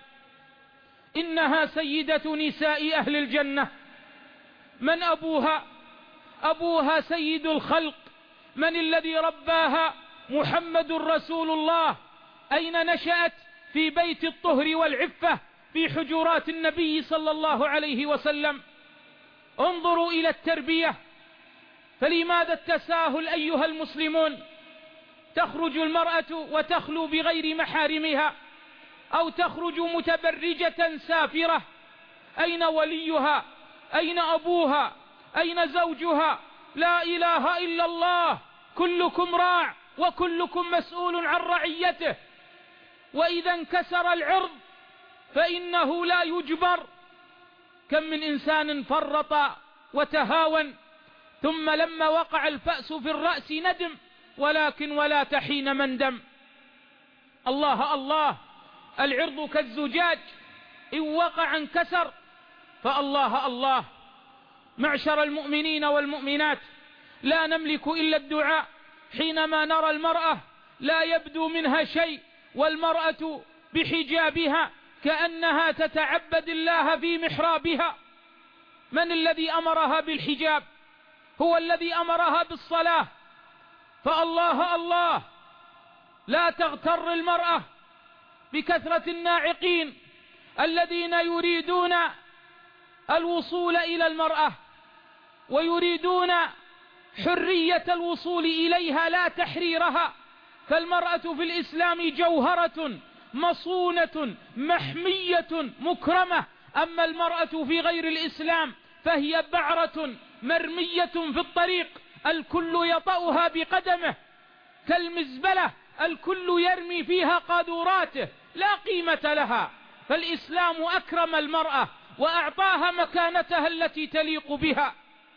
Speaker 1: إنها سيدة نساء أهل الجنة. من أبوها؟ أبوها سيد الخلق. من الذي رباها؟ محمد رسول الله. أين نشأت؟ في بيت الطهر والعفة، في حجرات النبي صلى الله عليه وسلم. انظروا إلى التربية. فلماذا التساهل أيها المسلمون؟ تخرج المرأة وتخلو بغير محارمها، أو تخرج متبرجة سافرة. أين وليها؟ أين أبوها؟ أين زوجها؟ لا إله إلا الله. كلكم راع وكلكم مسؤول عن رعيته. وإذا انكسر العرض فإنه لا يجبر. كم من إنسان فرط وتهاون، ثم لما وقع الفأس في الرأس ندم، ولكن ولا تحين مندم. الله الله، العرض كالزجاج، إن وقع انكسر، فالله الله. معشر المؤمنين والمؤمنات، لا نملك إلا الدعاء حينما نرى المرأة لا يبدو منها شيء، والمرأة بحجابها كأنها تتعبد الله في محرابها. من الذي أمرها بالحجاب؟ هو الذي أمرها بالصلاة. فالله الله، لا تغتر المرأة بكثرة الناعقين الذين يريدون الوصول إلى المرأة، ويريدون حرية الوصول إليها لا تحريرها. فالمرأة في الإسلام جوهرة مصونة محمية مكرمة، أما المرأة في غير الإسلام فهي بعرة مرمية في الطريق، الكل يطأها بقدمه، كالمزبلة الكل يرمي فيها قاذوراته، لا قيمة لها. فالإسلام أكرم المرأة وأعطاها مكانتها التي تليق بها.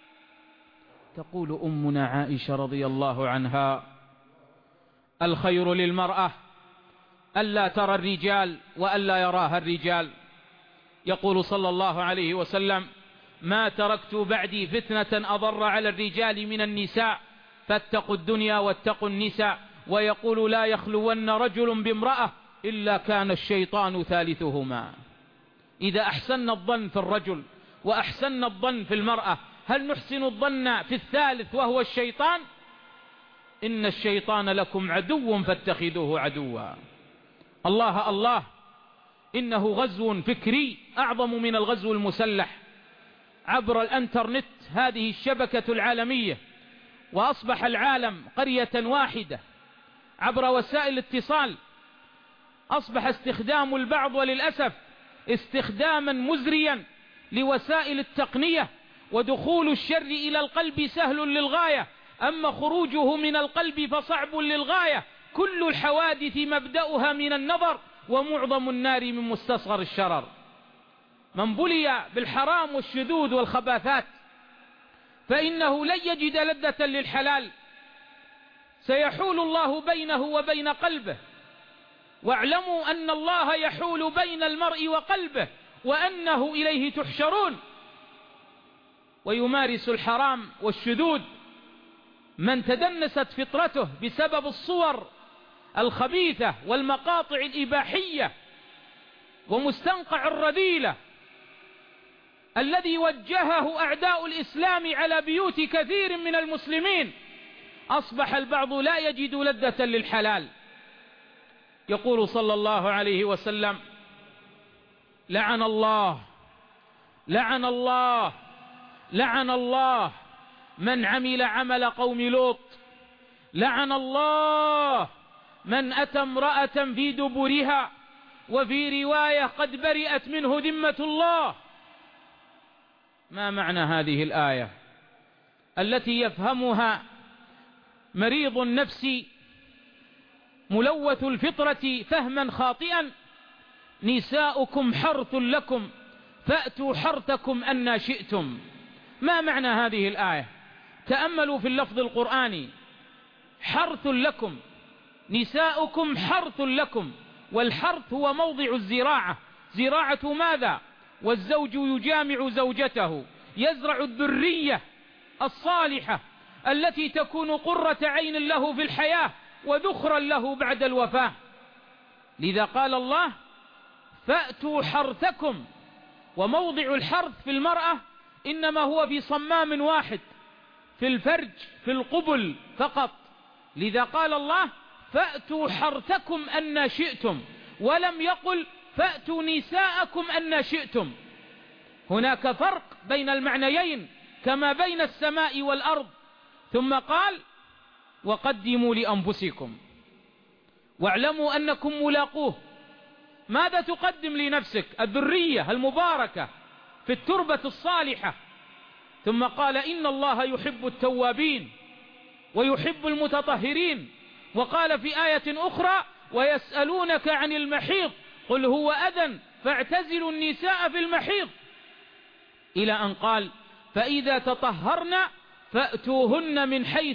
Speaker 1: تقول أمنا عائشة رضي الله عنها: الخير للمرأة ألا ترى الرجال وألا يراها الرجال. يقول صلى الله عليه وسلم: ما تركت بعدي فتنة أضر على الرجال من النساء، فاتقوا الدنيا واتقوا النساء. ويقول: لا يخلون رجل بامرأة إلا كان الشيطان ثالثهما. إذا أحسن الظن في الرجل وأحسن الظن في المرأة، هل نحسن الظن في الثالث وهو الشيطان؟ إن الشيطان لكم عدو فاتخذوه عدوا. الله الله، إنه غزو فكري أعظم من الغزو المسلح عبر الانترنت، هذه الشبكة العالمية، وأصبح العالم قرية واحدة عبر وسائل الاتصال. أصبح استخدام البعض وللأسف استخداما مزريا لوسائل التقنية، ودخول الشر إلى القلب سهل للغاية، أما خروجه من القلب فصعب للغاية. كل الحوادث مبدأها من النظر، ومعظم النار من مستصغر الشرر. من بلي بالحرام والشذوذ والخباثات فإنه لن يجد لذة للحلال، سيحول الله بينه وبين قلبه. واعلموا أن الله يحول بين المرء وقلبه، وأنه إليه تحشرون. ويمارس الحرام والشذوذ من تدنست فطرته بسبب الصور الخبيثة والمقاطع الإباحية ومستنقع الرذيلة الذي وجهه أعداء الإسلام على بيوت كثير من المسلمين. أصبح البعض لا يجد لذة للحلال. يقول صلى الله عليه وسلم: لعن الله لعن الله لعن الله من عمل عمل قوم لوط، لعن الله من أتى امرأة في دبرها، وفي رواية قد برئت منه ذمة الله. ما معنى هذه الآية التي يفهمها مريض النفس ملوث الفطرة فهما خاطئا؟ نساؤكم حرث لكم فأتوا حرثكم أن شئتم. ما معنى هذه الآية؟ تأملوا في اللفظ القرآني: حرث لكم، نساؤكم حرث لكم. والحرث هو موضع الزراعة. زراعة ماذا؟ والزوج يجامع زوجته، يزرع الذرية الصالحة التي تكون قرة عين له في الحياة وذخرا له بعد الوفاة. لذا قال الله: فأتوا حرثكم. وموضع الحرث في المرأة إنما هو في صمام واحد، في الفرج، في القبل فقط. لذا قال الله: فأتوا حرثكم أن شئتم، ولم يقل فأتوا نساءكم أن شئتم. هناك فرق بين المعنيين كما بين السماء والأرض. ثم قال: وقدموا لأنفسكم واعلموا أنكم ملاقوه. ماذا تقدم لنفسك؟ الذرية المباركة في التربة الصالحة. ثم قال: إن الله يحب التوابين ويحب المتطهرين. وقال في آية أخرى: ويسألونك عن المحيض قل هو أذى فاعتزلوا النساء في المحيض، إلى أن قال: فإذا تطهرن فأتوهن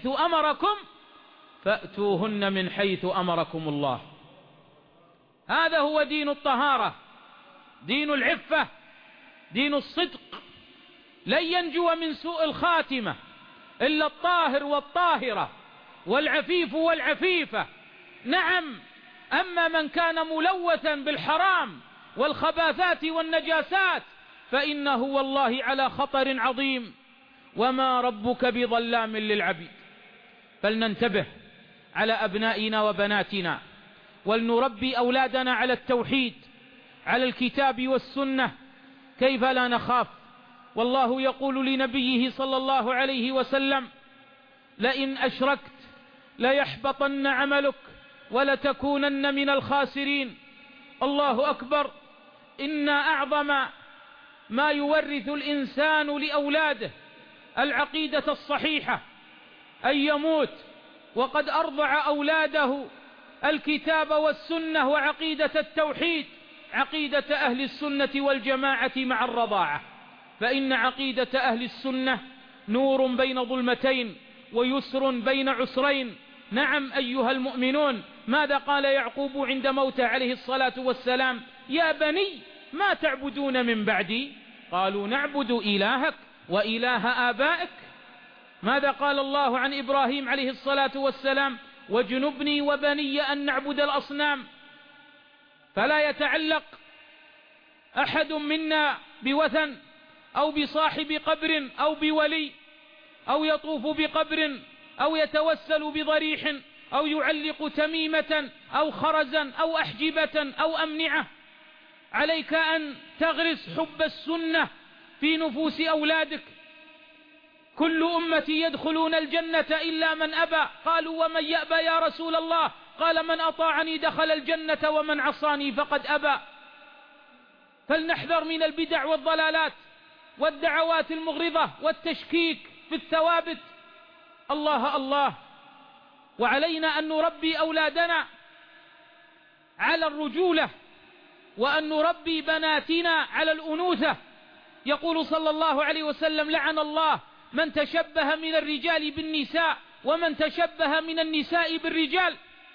Speaker 1: من حيث أمركم الله. هذا هو دين الطهارة، دين العفة، دين الصدق. لن ينجو من سوء الخاتمة إلا الطاهر والطاهرة والعفيف والعفيفة. نعم، أما من كان ملوثا بالحرام والخباثات والنجاسات فإنه والله على خطر عظيم، وما ربك بظلام للعبيد. فلننتبه على أبنائنا وبناتنا، ولنربي أولادنا على التوحيد، على الكتاب والسنة. كيف لا نخاف؟ والله يقول لنبيه صلى الله عليه وسلم: لئن أشركت ليحبطن عملك ولتكونن من الخاسرين. الله أكبر. إن أعظم ما يورث الإنسان لأولاده العقيدة الصحيحة، أن يموت وقد أرضع أولاده الكتاب والسنة وعقيدة التوحيد، عقيدة أهل السنة والجماعة مع الرضاعة. فإن عقيدة أهل السنة نور بين ظلمتين، ويسر بين عسرين، نعم أيها المؤمنون، ماذا قال يعقوب عند موته عليه الصلاة والسلام؟ يا بني ما تعبدون من بعدي؟ قالوا نعبد إلهك وإله آبائك. ماذا قال الله عن إبراهيم عليه الصلاة والسلام؟ واجنبني وبني أن نعبد الأصنام. فلا يتعلق أحد منا بوثن أو بصاحب قبر أو بولي، أو يطوف بقبر أو يتوسل بضريح أو يعلق تميمة أو خرزا أو أحجبة أو أمنعة. عليك أن تغرس حب السنة في نفوس أولادك. كل أمتي يدخلون الجنة إلا من أبى. قالوا ومن يأبى يا رسول الله؟ قال من أطاعني دخل الجنة ومن عصاني فقد أبى. فلنحذر من البدع والضلالات والدعوات المغرضة والتشكيك في الثوابت. الله الله. وعلينا أن نربي أولادنا على الرجولة، وأن نربي بناتنا على الأنوثة. يقول صلى الله عليه وسلم لعن الله من تشبه من الرجال بالنساء ومن تشبه من النساء بالرجال.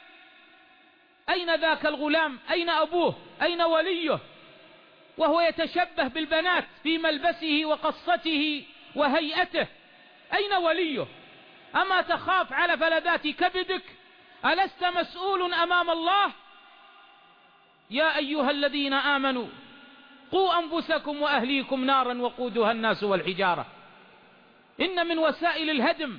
Speaker 1: أين ذاك الغلام؟ أين أبوه؟ أين وليه وهو يتشبه بالبنات في ملبسه وقصته وهيئته؟ أين وليه؟ أما تخاف على فلذات كبدك؟ ألست مسؤول أمام الله؟ يا أيها الذين آمنوا قوا أنفسكم وأهليكم نارا وقودها الناس والحجارة. إن من وسائل الهدم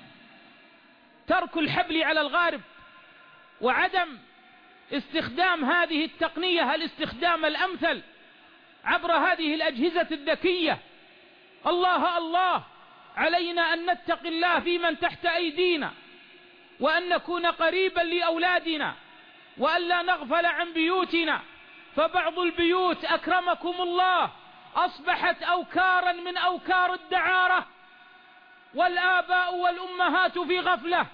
Speaker 1: ترك الحبل على الغارب، وعدم استخدام هذه التقنية الاستخدام الأمثل عبر هذه الأجهزة الذكية. الله الله. علينا أن نتقي الله في من تحت أيدينا، وأن نكون قريبا لأولادنا، وأن لا نغفل عن بيوتنا. فبعض البيوت أكرمكم الله أصبحت أوكارا من أوكار الدعارة، والآباء والأمهات في غفلة.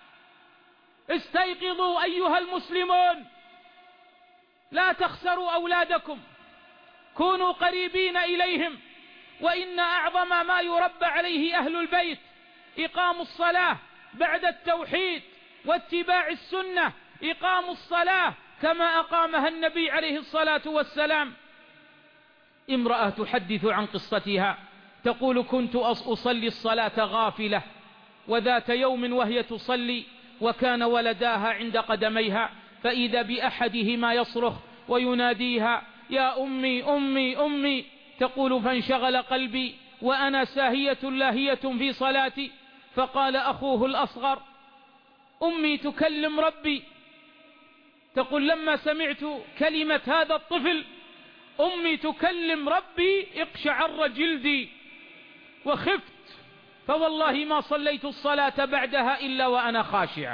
Speaker 1: استيقظوا أيها المسلمون، لا تخسروا أولادكم، كونوا قريبين إليهم. وإن أعظم ما يربى عليه أهل البيت إقام الصلاة بعد التوحيد واتباع السنة. إقام الصلاة كما أقامها النبي عليه الصلاة والسلام. امرأة تحدث عن قصتها تقول كنت أصلي الصلاة غافلة، وذات يوم وهي تصلي وكان ولداها عند قدميها، فإذا بأحدهما يصرخ ويناديها يا أمي أمي أمي. تقول فانشغل قلبي وأنا ساهية لاهية في صلاتي، فقال أخوه الأصغر أمي تكلم ربي. تقول لما سمعت كلمة هذا الطفل أمي تكلم ربي اقشعر جلدي وخفت، فوالله ما صليت الصلاة بعدها إلا وأنا خاشعة.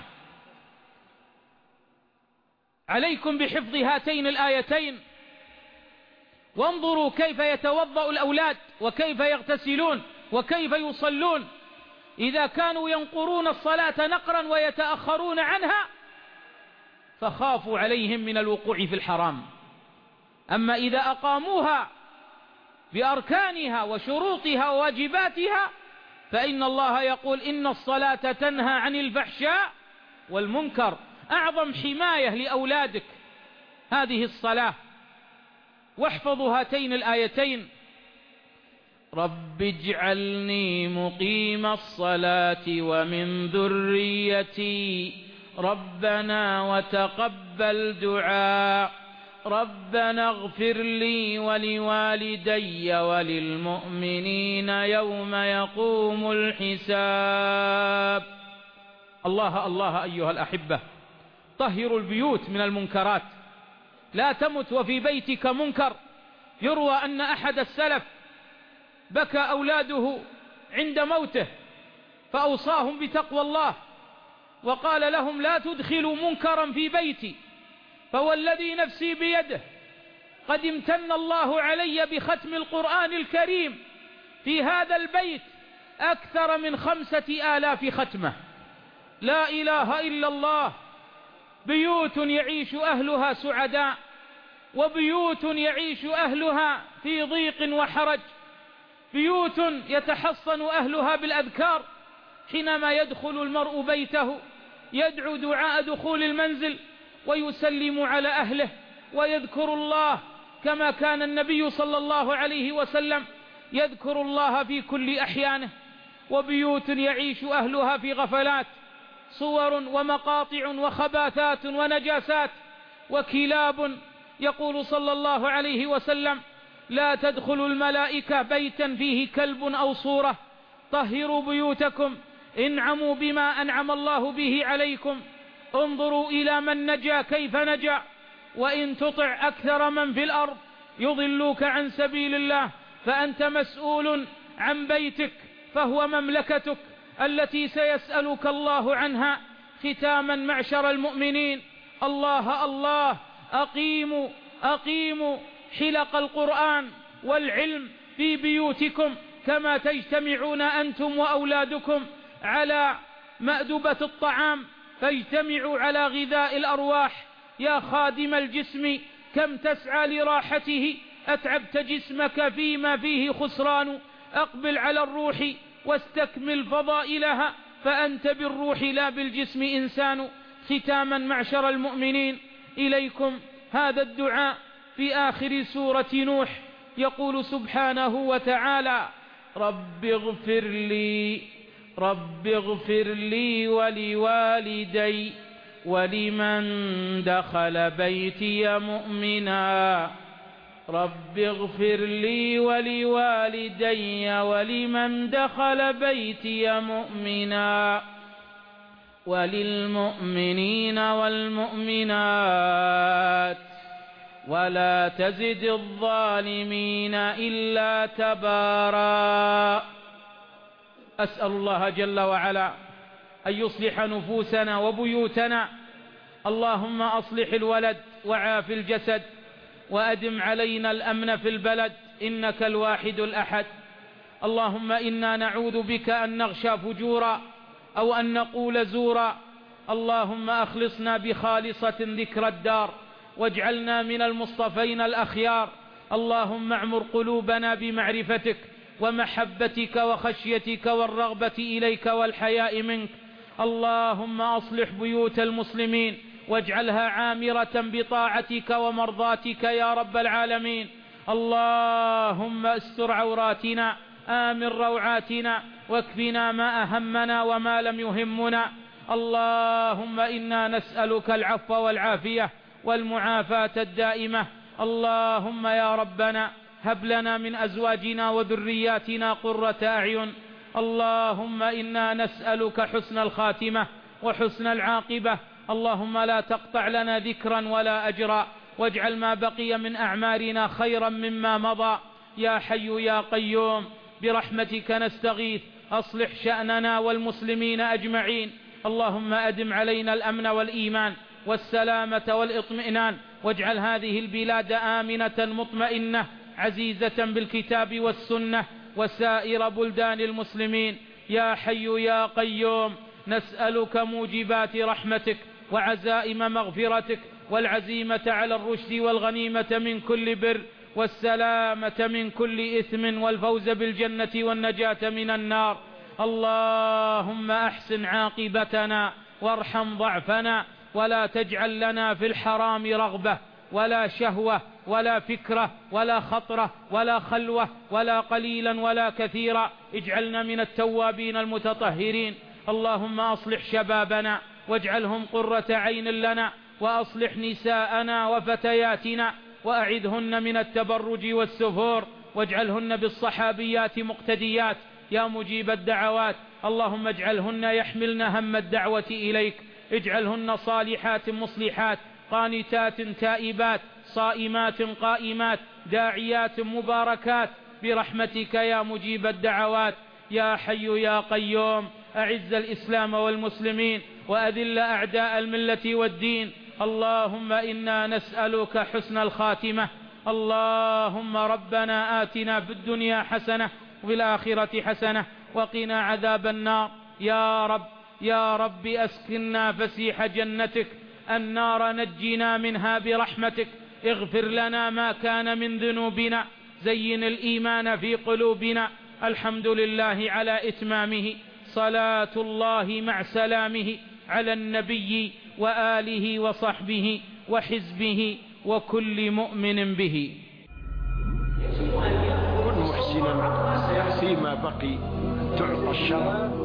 Speaker 1: عليكم بحفظ هاتين الآيتين، وانظروا كيف يتوضأ الأولاد وكيف يغتسلون وكيف يصلون. إذا كانوا ينقرون الصلاة نقرا ويتأخرون عنها فخافوا عليهم من الوقوع في الحرام. أما إذا أقاموها بأركانها وشروطها وواجباتها فإن الله يقول إن الصلاة تنهى عن الفحشاء والمنكر. أعظم حماية لأولادك هذه الصلاة. واحفظوا هاتين الآيتين: رب اجعلني مقيم الصلاة ومن ذريتي ربنا وتقبل دعاء ربنا اغفر لي ولوالدي وللمؤمنين يوم يقوم الحساب. الله الله. أيها الأحبة، طهروا البيوت من المنكرات، لا تمت وفي بيتك منكر. يروى أن أحد السلف بكى أولاده عند موته فأوصاهم بتقوى الله، وقال لهم لا تدخلوا منكرا في بيتي، فوالذي نفسي بيده قد امتن الله علي بختم القرآن الكريم في هذا البيت أكثر من 5000 ختمة. لا إله إلا الله. بيوت يعيش أهلها سعداء، وبيوت يعيش أهلها في ضيق وحرج، بيوت يتحصن أهلها بالأذكار حينما يدخل المرء بيته يدعو دعاء دخول المنزل ويسلم على أهله ويذكر الله كما كان النبي صلى الله عليه وسلم يذكر الله في كل أحيانه. وبيوت يعيش أهلها في غفلات، صور ومقاطع وخباثات ونجاسات وكلاب. يقول صلى الله عليه وسلم: لا تدخل الملائكة بيتا فيه كلب أو صورة. طهروا بيوتكم، انعموا بما أنعم الله به عليكم. انظروا إلى من نجا كيف نجا. وإن تطع أكثر من في الأرض يضلوك عن سبيل الله فأنت مسؤول عن بيتك، فهو مملكتك التي سيسألك الله عنها. ختاما معشر المؤمنين، الله الله، أقيموا حلق القرآن والعلم في بيوتكم كما تجتمعون أنتم وأولادكم على مأدبة الطعام، فاجتمعوا على غذاء الأرواح. يا خادم الجسم كم تسعى لراحته، أتعبت جسمك فيما فيه خسران. أقبل على الروح واستكمل فضائلها، فأنت بالروح لا بالجسم إنسان. ختاما معشر المؤمنين، إليكم هذا الدعاء في آخر سورة نوح. يقول سبحانه وتعالى: رب اغفر لي ولوالدي ولمن دخل بيتي مؤمنا. رب اغفر لي ولوالدي ولمن دخل بيتي مؤمنا وللمؤمنين والمؤمنات ولا تزد الظالمين إلا تبارا. أسأل الله جل وعلا أن يصلح نفوسنا وبيوتنا. اللهم أصلح الولد وعاف الجسد، وأدم علينا الأمن في البلد، إنك الواحد الأحد. اللهم إنا نعوذ بك أن نغشى فجورا أو أن نقول زورا. اللهم أخلصنا بخالصة ذكر الدار، واجعلنا من المصطفين الأخيار. اللهم اعمر قلوبنا بمعرفتك ومحبتك وخشيتك والرغبة إليك والحياء منك. اللهم أصلح بيوت المسلمين واجعلها عامرة بطاعتك ومرضاتك يا رب العالمين. اللهم استر عوراتنا، آمن روعاتنا، واكفنا ما أهمنا وما لم يهمنا. اللهم إنا نسألك العفو والعافية والمعافاة الدائمة. اللهم يا ربنا هب لنا من أزواجنا وذرياتنا قرة أعين. اللهم إنا نسألك حسن الخاتمة وحسن العاقبة. اللهم لا تقطع لنا ذكرا ولا أجرا، واجعل ما بقي من أعمارنا خيرا مما مضى. يا حي يا قيوم برحمتك نستغيث، أصلح شأننا والمسلمين أجمعين. اللهم أدم علينا الأمن والإيمان والسلامة والإطمئنان، واجعل هذه البلاد آمنة مطمئنة عزيزة بالكتاب والسنة وسائر بلدان المسلمين. يا حي يا قيوم نسألك موجبات رحمتك وعزائم مغفرتك والعزيمة على الرشد والغنيمة من كل بر والسلامة من كل إثم والفوز بالجنة والنجاة من النار. اللهم أحسن عاقبتنا وارحم ضعفنا، ولا تجعل لنا في الحرام رغبة ولا شهوة ولا فكرة ولا خطرة ولا خلوة ولا قليلا ولا كثيرا. اجعلنا من التوابين المتطهرين. اللهم أصلح شبابنا واجعلهم قرة عين لنا، وأصلح نساءنا وفتياتنا وأعذهن من التبرج والسفور، واجعلهن بالصحابيات مقتديات يا مجيب الدعوات. اللهم اجعلهن يحملن هم الدعوة إليك، اجعلهن صالحات مصلحات قانتات تائبات صائمات قائمات داعيات مباركات برحمتك يا مجيب الدعوات. يا حي يا قيوم أعز الإسلام والمسلمين وأذل أعداء الملة والدين. اللهم إنا نسألك حسن الخاتمة. اللهم ربنا آتنا في الدنيا حسنة وفي الآخرة حسنة وقنا عذاب النار. يا رب أسكننا فسيح جنتك، النار نجنا منها برحمتك. اغفر لنا ما كان من ذنوبنا، زين الإيمان في قلوبنا. الحمد لله على إتمامه، صلاة الله مع سلامه على النبي وآله وصحبه وحزبه وكل مؤمن به.
Speaker 2: كن محسنا فيما بقي تعطى الشرع